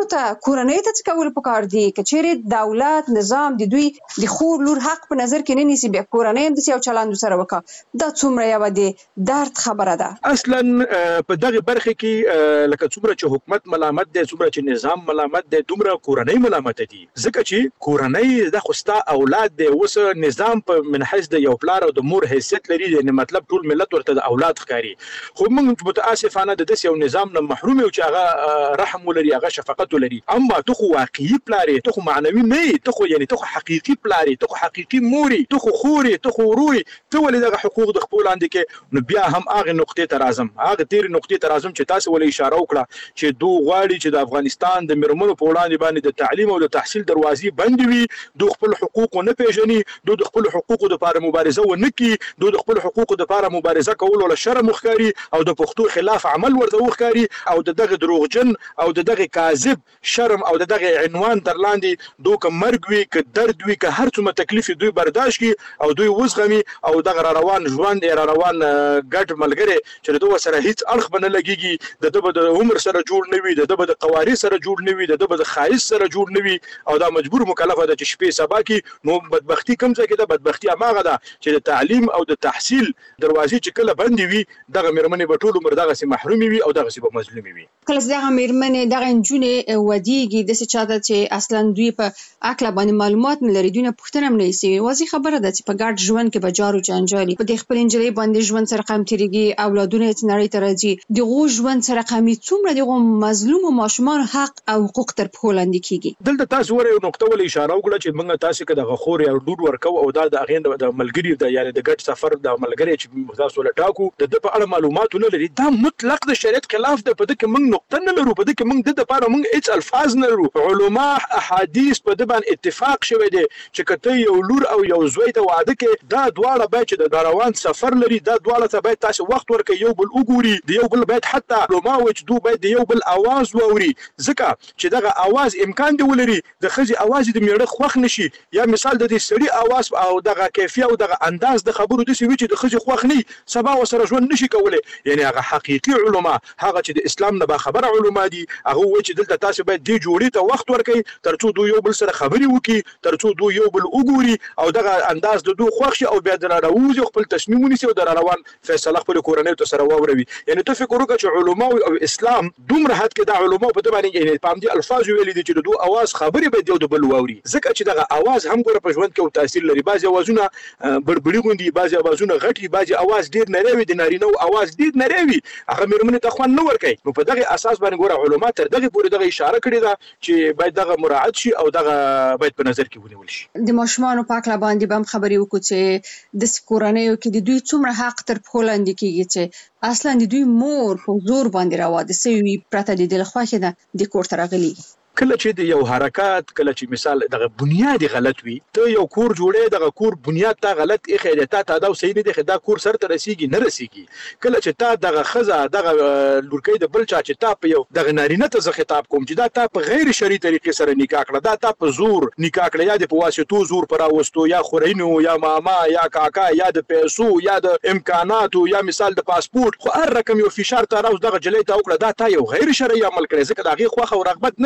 کورنۍ ته څه کول پکار دي کچېره دولت نظام د دوی د خور لور حق په نظر کې نه نیسي بیا کورنۍ د یو چلند سره وکړه دا څومره یو د درد خبره ده. اصلا په دغه برخه کې لکه څومره چې حکومت ملامت دی څومره چې نظام ملامت دی دومره کورنۍ ملامت دي ځکه چې کورنۍ د خوستا اولاد دی اوس نظام په منحص د یو پلار او د مور حیثیت لري یعنی مطلب ټول ملت ورته د اولاد ښکاري. خو موږ متاسفانه د دې یو نظام نه محروم یو چې هغه رحم ولري هغه شفقت ولري. اما ته خو واقعي پلاري ته خو معنوي نه ته خو یعنی ته خو حقيقي پلاري ته خو حقيقي موري ته خو خوري ته خو وروري ته ولې دغه حقوق د خپل لاندې کې نو بیا هم هغه نقطې ته راځم هغه تیر نقطې ته راځم چې تاسو ولې اشاره وکړه چې دوه غواړي چې د افغانستان د مرمنو په وړاندې باندې د تعلیم او د تحصیل دروازې بند وي دوه خپل حقوق نه پیژني دوه خپل حقوق د لپاره مبارزه ونه کوي دوه خپل حقوق د لپاره مبارزه کول ول شرم مخکاري او د پښتو خلاف عمل ورته وخکاري او دغه دروغجن او دغه کاذب شرم او دغه عنوان در لاندې دوه مرګ وي ک درد وي ک هر څومره تکلیف دوی برداشت کی او دوی وزغمي او دغه روان ژوند روان ګډ ملګری چې دوه سره هیڅ اړخ بنه لګيږي د عمر سره جوړ نه وي د قواري سره جوړ نه وي د خایس سره جوړ نه وي او دا مجبور مکلف ده چې شپې سبا کې نو بدبختی کم ځای کې ده بدبختی هغه ده چې د تعلیم او د تحصیل دروازې چې کله بند وي دغه مرمنې په ټول عمر دغه سي محرومي وي او دغه سي به مظلومي وي. کله دغه مرمنې دغه انجونې ودیږي د څه چاته چې اصلا دوی په عقل باندې معلومات نه لري دوی نه پوښتنه هم نه سي واضح خبره ده چې په ګډ ژوند کې به جارو جنجالي په دې خپل انجلۍ باندې ژوند سره قام تیریږي اولادونه یې نړۍ ته راځي دغه ژوند سره قامي څومره دغه مظلوم ماشومان حق او حقوق تر په لاندې کیږي. دلته تاسو ور یو نقطه ول اشاره وکړه چې موږ تاسو کې د غخور یا ډور ورکو او دا د اغین د ملګری د یعنی د ګډ سفر د ملګری چې تاسو له ټاکو د په اړه معلومات نه لري دا مطلق د شریعت خلاف ده په دې کې موږ نقطه نه لرو په دې کې موږ د لپاره موږ هیڅ الفاظ نه لرو. علما احادیث په دې باندې اتفاق شوی دی چې کته یو لور او یو زوی ته واده کې دا دواړه به چې د روان سفر لري دا دواړه ته باید تاسو وخت ورکړئ یو بل وګوري د یو بل باید حتی علما چې دوی باید د یو بل आवाज واوري ځکه چې دغه आवाज امکان دی ولري د خزي आवाज د میړه خوښ نشي یا مثال د دې سړي आवाज او دغه کیفیت او دغه انداز د خبرو د سوي چې د خزي خوښ نه سبا وسره ژوند نشي کولای. یعنی هغه حقيقي علما هغه چې د اسلام نه با خبر علما دي هغه وایي چې دلته تاسو باید دی جوړی ته وخت ورکړئ ترڅو دوی یو بل سره خبري وکړي ترڅو دوی یو بل وګوري او دغه انداز د دوی خوښ شي او بیا د راوځي خپل تصمیم ونیسي او د روان فیصله خپل کورنۍ ته سره واوروي. یعنی ته فکر وکړه چې علما او اسلام دومره حد کې د علما په دې باندې یعنی پام دي الفاظ ویلي دي چې دوی आवाज خبري به دی د بل واوري ځکه چې دغه आवाज هم ګوره په ژوند کې تاثیر لري. بعضي आवाजونه بړبړي غوندي بعضي आवाजونه غټي بعضي आवाज ډیر نریوي د نارینه او आवाज ډیر نریوي هغه مرمنې ته خوان نه ورکي. نو په دغه اساس باندې ګوره علما تر دغه پورې دغه اشاره کړې ده چې باید دغه مراعات شي او دغه باید په نظر کې ونیول شي. د ماشومان په اړه باندې هم خبرې وکړو چې د کورنۍ کې د دوی څومره حق تر په لاندې کیږي چې اصلا د دوی مور په زور باندې راوده سوي پرته د دل خوښه ده د کور ترغلي کله چې د یو حرکت کله چې مثال دغه بنیادی غلط وي ته یو کور جوړې دغه کور بنیاد ته غلط اخیده ته دا صحیح نه دی دا کور سره ته رسیږي نه رسیږي کله چې تا دغه خزه دغه لورکۍ د بل چا چې تا په یو دغه نارینه ته خطاب کوم چې دا تا په غیر شرعي طریقې سره نکاح کړه دا تا په زور نکاح کړه یا د پواسطو زور پر اوستو یا خورینو یا ماما یا کاکا یا د پیسو یا د امکاناتو یا مثال د پاسپورت خو هر رقم یو فشار ته راوځ دغه جلې ته وکړه دا تا یو غیر شرعي عمل کړی ځکه دا غي خوخه او رغبت نه دی. نو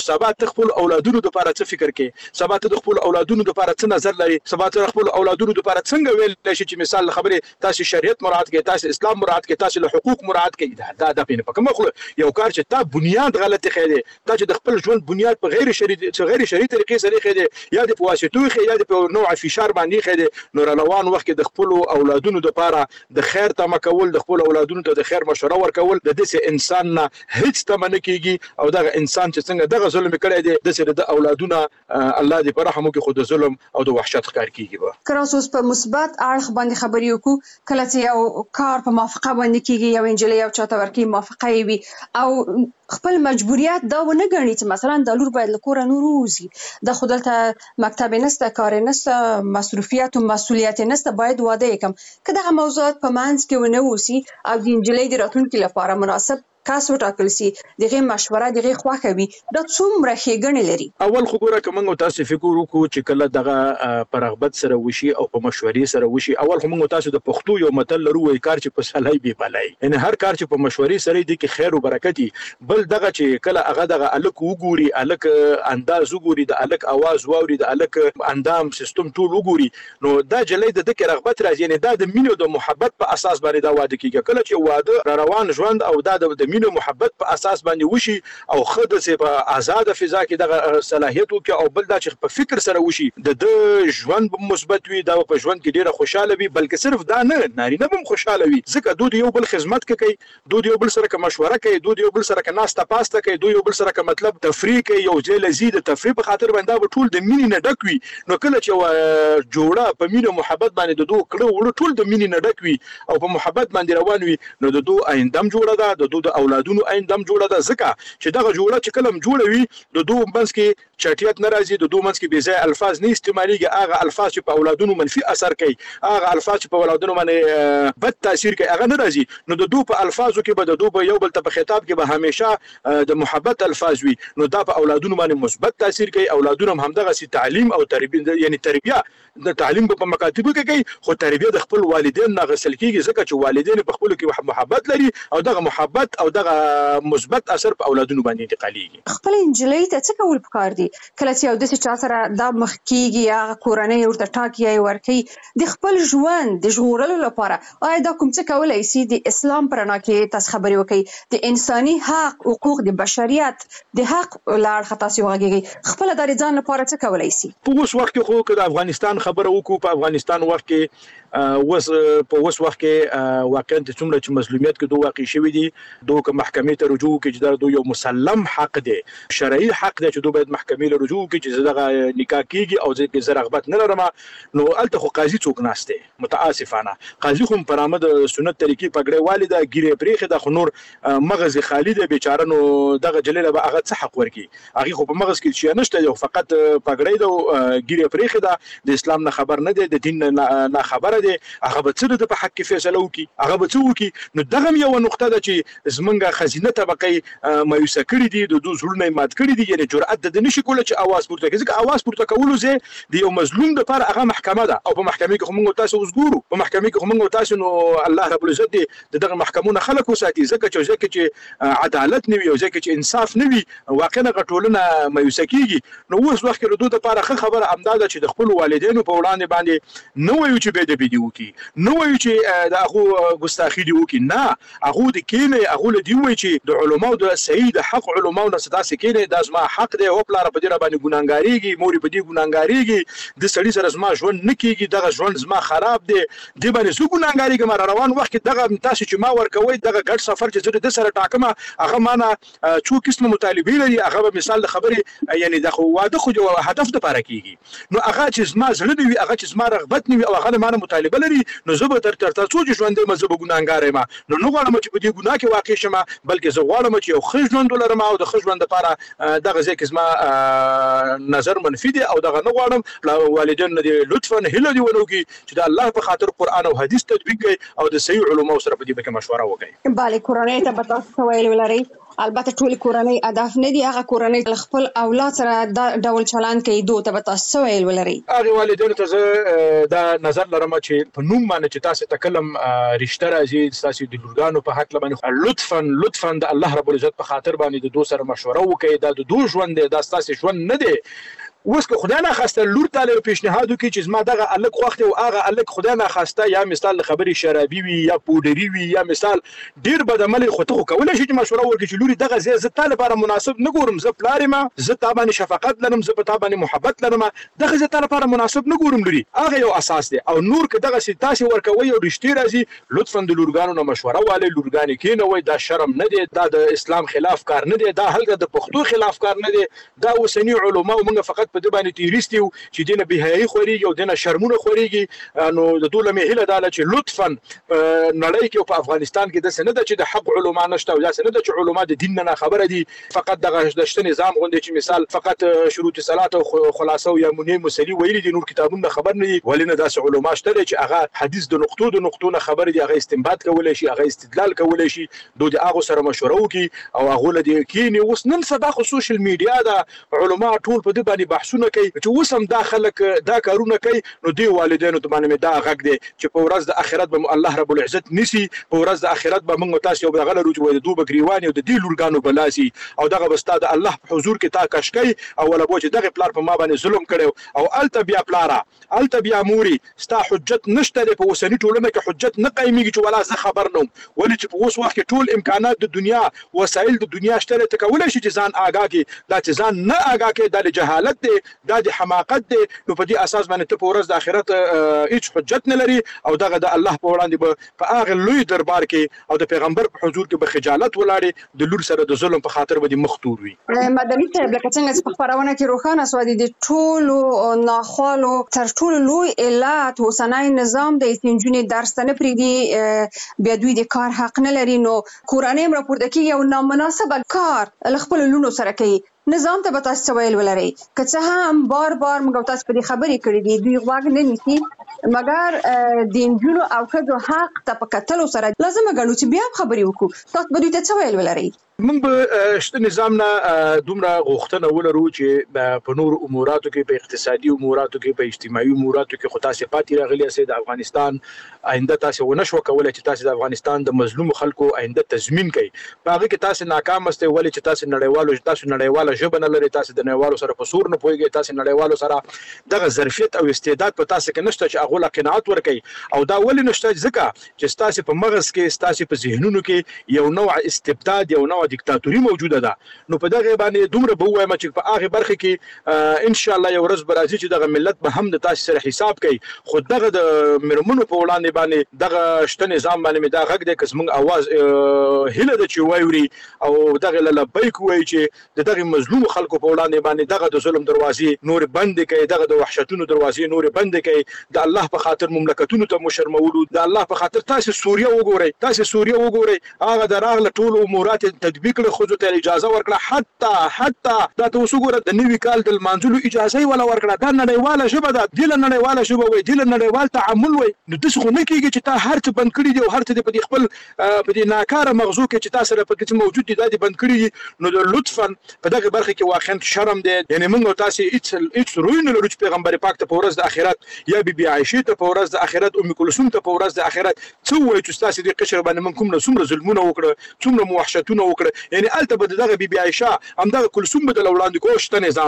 سبا ته خپل اولادونو لپاره څه فکر کوي سبا ته خپل اولادونو لپاره څه نظر لري سبا ته خپل اولادونو لپاره څنګه ویل شي چې مثال خبره تاسو شریعت مراعات کوي تاسو اسلام مراعات کوي تاسو له حقوق مراعات کوي دا په کومه خو یو کار چې تا بنیاد غلطي خېده تا چې د خپل ژوند بنیاد په غیر شرعي طریقې سره خېده یا د واسطو خېده یا د نوع فشار باندې خېده نو روان وخت د خپل اولادونو لپاره د خیر تمه کول د خپل اولادونو ته د خیر مشوره ورکول د دې انسان نه هیڅ تمنه کیږي او دغه انسان چې څنګه دغه ظلم کړی دی د سره د اولادونو الله دې په رحم وکړي خو د ظلم او د وحشت ښکار کیږي به کراوس په مثبت اړخ باندې خبرې وکړو کله چې یو کار په موافقه باندې کیږي یو انجلۍ او چاته ورکی موافقه وي او خپل مجبوریت دا ونه غني چې مثلا د لور باید له کور نور وځي د خودلته مکتب نسته کار نسته مصروفیت او مسؤلیت نسته باید واده وکم کله هغه موضوعات په منځ کې ونه وسی او د انجلۍ د راتلونکي لپاره مناسب کاس وټاکل سي دغه مشوره دغه خواخه وي د څومره ښېګڼې لري اول خو ګوره کومه تاسو فکر وکړو چې کله دغه پر رغبت سره وشي او په مشورې سره وشي اول خو موږ تاسو د پښتو یو متل لرو وای کار چې په سلای به بلای ان هر کار چې په مشورې سره دی کې خیر او برکت بل دغه چې کله هغه دغه الک وګوري الک انداز وګوري د الک आवाज واوري د الک اندام سیستم ټول وګوري نو دا جلې د دغه رغبت راځي یعنی دا د مینو د محبت په اساس باندې دا واده کیږي کله چې واده روان ژوند او دا د مینو محبت په اساس باندې وشي او خود سه په آزاد فضا کې دغه صلاحیت وکي او بل دا چې په فکر سره وشي د ژوند مثبت وي دا په ژوند کې ډیره خوشاله وي بلکې صرف دا نه نارینه هم خوشاله وي ځکه دوی یو بل خدمت کوي دوی یو بل سره مشوره کوي دوی یو بل سره ناسته پاسته کوي دوی یو بل سره مطلب تفریح کوي یو ځای لزید تفریح په خاطر باندې ټول د مینې نه ډک وي نو کله چې جوړه په مینه محبت باندې دوی کړه ټول د مینې نه ډک وي او په محبت باندې روان وي نو دوی آیندم جوړه ده د دوی اولادونو آیندم جوړه ده ځکه چې دغه جوړه چې کلم جوړه وي د دوی منځ کې چټیات ناراضي د دوی منځ کې بې ځای الفاظ نه استعماليږي هغه الفاظ چې په اولادونو منفي اثر کوي هغه الفاظ چې په اولادونو باندې بد تاثیر کوي هغه ناراضي نو د دوی په الفاظو کې به د دوی یو بل ته په خطاب کې به همیشه د محبت الفاظ وي نو دا په اولادونو باندې مثبت تاثیر کوي اولادونو هم دغه سي تعلیم او تربیه یعنی تربیه د تعلیم په مکاتبو کې کوي خو تربیه د خپل والدین نه غسل کیږي ځکه چې والدین په خپل کې محبت لري او دغه محبت او دغه مثبت اثر په اولادونو باندې انتقاليږي خپل انجلۍ ته څه کول پکار دي کله چې یو د چا سره دا مخ کیږي یا کورنۍ ورته ټاکي ورکي د خپل ژوند د ژغورلو لپاره آیا دا کوم څه کولای شي د اسلام پرنا کې تاسو خبرې وکړي د انساني حق حقوق د بشریت د حق لار خطا سی وغږیږي خپل د ځان لپاره څه کولای شي په اوس وخت کې خو د افغانستان خبره وکړو په افغانستان وخت کې په اوس وخت کې واقعا د څومره چې مظلومیت کې دوه واقع شوی دي دوه محکمې ته رجوع کې چې دا یو مسلم حق دی شرعي حق دی چې دوه باید محکمې له رجوع کې چې دغه نکاح کیږي او ځکه زه رغبت نه لرم نو الته خو قاضي څوک ناشته متاسفانه قاضي خو په نامه د سنت طریقې پګړې والده ګیره پریخه د خنور مغز خالد بیچاره نو دغه جلیله به هغه څه حق ورکی هغه خو په مغز کې شي نشته فقط پګړې د ګیره پریخه د اسلام نه خبر نه دی د دین نه خبر دی هغه به څه د په حق کې فیصله وکي هغه به څه وکي نو دغه یو نقطه ده چې زمونږه خزینه طبقه مایوسه کړی دي د دوه زړونه مات کړی دي یعنی جرأت د نشي کوله چې आवाज پورته کوي ځکه आवाज پورته کولو زه د یو مظلوم لپاره هغه محکمه ده او په محکمه کې موږ تاسو وګورو په محکمه کې موږ تاسو نو الله رب العزت دغه محکمونه خلک وساتي ځکه چې عدالت نه وي او ځکه چې انصاف نه وي واقعا غټولنه مایوسه کیږي نو اوس وخت کې د دوه لپاره خبره امداد چې د خپل والدینو په وړاندې باندې نو وایو چې به د ویډیو کې نو وایو چې دا هغه ګستاخی دی وکي نه هغه د کینه هغه له دی وایي چې د علماو د سید حق علماو نه صدا سکینه د ازما حق دی او پلار په دې باندې ګناګاریږي موري په دې ګناګاریږي د سړي سره زما ژوند نه کیږي دغه ژوند زما خراب دی د باندې سو ګناګاریږي مر روان وخت دغه تاسو چې ما ورکوي دغه ګډ سفر چې زه د سره ټاکمه هغه معنا څو قسم مطالبه لري هغه مثال د خبرې یعنی د واده خو جو هدف د پاره کیږي نو هغه چې زما زړه دی هغه چې زما رغبت نه او هغه معنا مطالبه لري نو زه به تر تاسو چې ژوند مزه به ګناګار یم نو غواړم چې په دې ګناه کې واقع شم بلکې زه غواړم چې یو ښه ژوند ولرم او د ښه ژوند لپاره دغه ځکه زما نظر منفي دي او دغه نه غواړم والدین دې لطفا هله دی ونوږي چې د الله په خاطر قران او حدیث تطبیق کوي او د صحیح علماو سره په دې کې مشوره وکړي bale کورنۍ ته به تاسو ویل ولرئ البته ټول کورنۍ اهداف نه دي هغه کورنۍ خپل اولاد سره دا ډول چلند کوي دوی ته تاسو ویل ولري هغه والدینو ته دا نظر لرم چې په نوم باندې چې تاسو تکلم رښتیا راځي تاسو د لورګانو په حق باندې لطفا د الله رب العزت په خاطر باندې د دوی سره مشوره وکړئ دا د دوی ژوند دی دا تاسو ژوند نه دی اوس که خدای نه خواسته لور ته پیشنهاد وکړي چې زما دغه الګ خوخته او هغه الګ خدای نه خواسته یا مثال خبري شرابي وي یا پودري وي یا مثال ډیر بد عمل خو ته کولای شي چې مشوره ورکړي چې لوري دغه زه ته لپاره مناسب نه ګورم زه پلارم زه ته باندې شفقت لرم زه په ته باندې محبت لرم دغه زه ته لپاره مناسب نه ګورم لوري هغه یو اساس دی او نور که دغه سي تاسو ورکوي او رښتیا راځي لطفا د لورګانو نه مشوره والي لورګانی کې نه وای دا شرم نه دی دا د اسلام خلاف کار نه دی دا هلته د پښتو خلاف کار نه دی دا وسنی علما موږ فقط په دې باندې تیریست چې دینه بهایي خوريږي او دینه شرمونه خوريږي نو د دوله مهله داله چې لطفا نړۍ کې او په افغانستان کې د سند چې د حق علما نشته او د سند چې علما د دین نه خبره دي فقط دغه د نظام غونډه چې مثال فقط شروط صلات او خلاصو یا منی مسلی ویلي دي نور کتابونه خبر نه دي ولینه داس علما شته چې هغه حدیث د نقطو نه خبر دي هغه استنباط کولای شي هغه استدلال کولای شي دوی هغه سره مشوره وکي او هغه لدی کینی اوس نن سبا خو سوشل میډیا دا علما ټول په دې باندې بحثونه کوي چې وسم دا خلک دا کارونه کوي نو دی والدینو ته باندې دا غږ دی چې په ورځ د آخرت به الله رب العزت نسی په ورځ د آخرت به موږ تاسو یو بغل روج وي د دوه بګریوانی او د دی لورګانو بلاسي او دغه بستاد الله په حضور کې تا کشکي او ولا بوج دغه پلار په ما باندې ظلم کړو او الته بیا پلارا الته بیا موري ستا حجت نشته په وسنی ټولنه کې حجت نه قایمیږي چې ولا زه خبر نوم ولې چې په اوس وخت کې ټول امکانات د دنیا وسایل د دنیا شته ته کولای شي چې ځان آگاه کې دا چې ځان نه آگاه کې د جهالت دی دا د حماقت دی نو په دې اساس باندې ته په ورځ د آخرت هیڅ حجت نه لري او دغه د الله په وړاندې په هغه لوی دربار کې او د پیغمبر په حضور کې به خجالت ولاړي د لور سره د ظلم په خاطر باندې مختور وي مدني صاحب لکه څنګه چې په خبرونه کې روښانه سوادي د ټولو ناخوالو تر ټولو لوی علت اوسنۍ نظام د سنجونې درس نه پریږدي بیا دوی د کار حق نه لري نو کورنۍ راپورته کوي یو نامناسب کار خپل لونو سره کوي نظام ته به تاسو ویل ولري که څه هم بار موږ تاسو په دې خبرې کړې دي دوی غواګ نه نیسي مګر د انجونو او ښځو حق ته په کتلو سره لازم غواړو چې بیا خبرې وکړو تاسو به دوی ته ویل ولري موږ به شته نظام نه دومره غوښتنه ولرو چې په نور اموراتو کې په اقتصادي اموراتو کې په اجتماعي اموراتو کې خو تاسو پاتې راغلي سي د افغانستان آینده تاسو ونشو کولای چې تاسو د افغانستان د مظلوم خلکو آینده تضمین کړئ په هغه کې تاسو ناکام استه ولې چې تاسو نړیوالو ژبه نه لري تاسو د نړیوالو سره په سور نه پويږئ تاسو نړیوالو سره دغه ظرفیت او استعداد په تاسو کې نشته چې هغه قناعت ورکړي او دا ولې نشته ځکه چې تاسو په مغز کې تاسو په ذهنونو کې یو نوع استبداد یو نوع دیکتاتوري موجوده ده نو په دغه باندې دومره به وایم چې په هغه برخه کې ان شاء الله یو ورځ برازي چې دغه ملت به هم د تاسو سره حساب کوي خو دغه د مرمنو په وړاندې باندې دغه شته نظام باندې دا غږ د قسم आवाज هله د چې وایوري او دغه لبیک وای چې دغه مظلوم خلکو په وړاندې باندې دغه د ظلم دروازې نور بند کړي دغه د وحشتونو دروازې نور بند کړي د الله په خاطر مملکتونو ته مشرمولو د الله په خاطر تاسو سوریه وګورئ هغه دراغله ټول امورات تطبیق له خو ته اجازه ورکړه حتی دا تاسو ګوره د نوي کال د منځلو اجازه ولا ورکړه دا نړیواله شبه ده د نړیواله شبه وي د نړیوال تعامل وي نو د څه نه کیږي چې تا هر څه بند کړی دی او هر څه په خپل په دې ناکاره مغزو کې چې تاسو سره پکې موجود دي دا بند کړی نو لطفا په دغه برخه کې واخن شرم دی یعنی موږ تاسو هیڅ روی نه لرو چې پیغمبر پاک ته په ورځ د آخرت یا بیبي عائشه ته په ورځ د آخرت ام کلثوم ته په ورځ د آخرت څو وایي چې تاسو دې قشر باندې من کوم څومره ظلمونه وکړه څومره موحشتونه وکړه یعنی الته به دغه بیبي عائشه هم دغه کلثوم به د وړاندې کو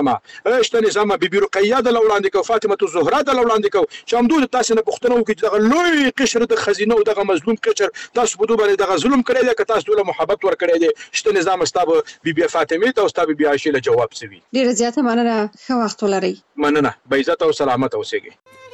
شته نظام بیبي رقیه د وړاندې کو فاطمه الزهرا د وړاندې کو چې هم دوی تاسو نه پوښتنه وکړي چې دغه لوی قشر د خزینه او دغه مظلوم قشر تاسو په دوی باندې دغه ظلم کړی دی که تاسو له محبت ور کړی دی شته نظام استابه بیبي فاطمه ته او استابه بیبي عائشه له جواب سوي ډیره زیاته مننه ښه وخت ولرئ مننه به عزت او سلامت اوسئ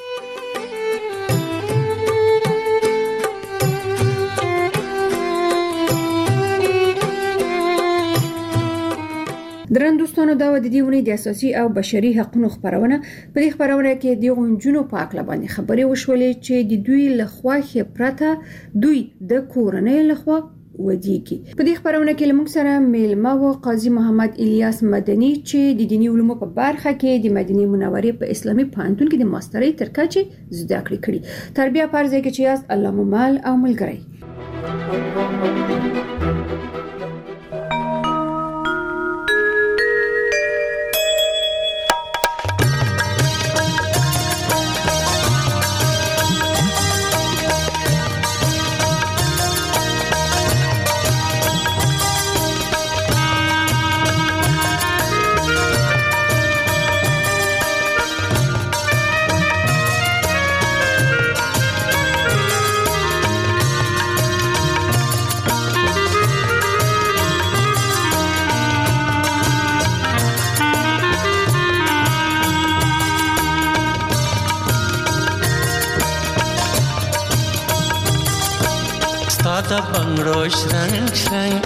درن دوستانو دا د دې ونې د اساسي او بشري حقوقو خبرونه په دې خبرونه کې د غونجونو په اړه باندې خبرې وشولې چې د دوی لخوا خبرته دوی د کورنۍ لخوا ودیږي په دې خبرونه کې لمونږ سره میلمه و قاضي محمد الیاس مدني چې د دینی علومو په برخه کې د مدینه منورې په اسلامي پوهنتون کې د ماسترۍ تر کچې زده کړې کړې تربیه پرځای کې چې یاست الله مو مال او ملګری ساده بنگړو شرنګ شرنګ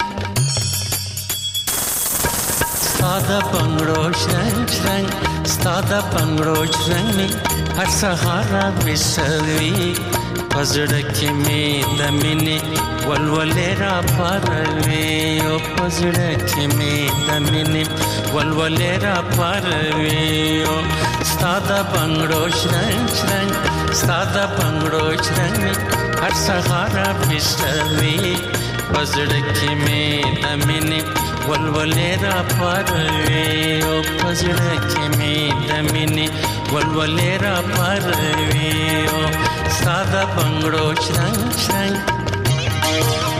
ساده بنگړو شرنګ شرنګ ساده بنگړو شرنګ هر سهار وسوي پزړه کې مې د مینې ولولې را پاروي او پزړه کې مې د مینې ولولې را پاروي او ساده بنگړو شرنګ شرنګ ساده بنگړو شرنګ هر سهار وسوي پزړه کې مې د مینې ولولې را پاروي او پزړه کې مې د مینې ولولې را پاروي او ساده بنگړو شرنګ شرنګ